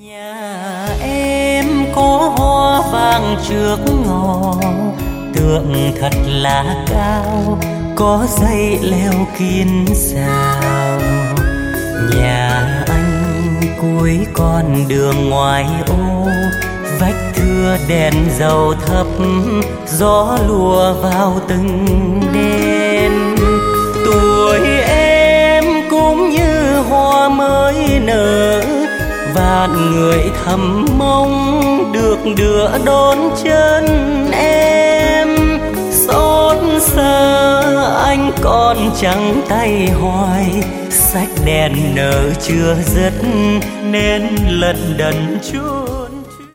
Nhà em có hoa vàng trước ngõ, tượng thật là cao, có dây leo kín rào. Nhà anh cuối con đường ngoài ô, vách thưa đèn dầu thấp, gió lùa vào từng đêm. Tuổi em cũng như hoa mới nở, vạn người thầm mong được đưa đón chân em. Xót xa anh còn trắng tay hoài, sách đèn nở chưa dứt nên lận đận chút.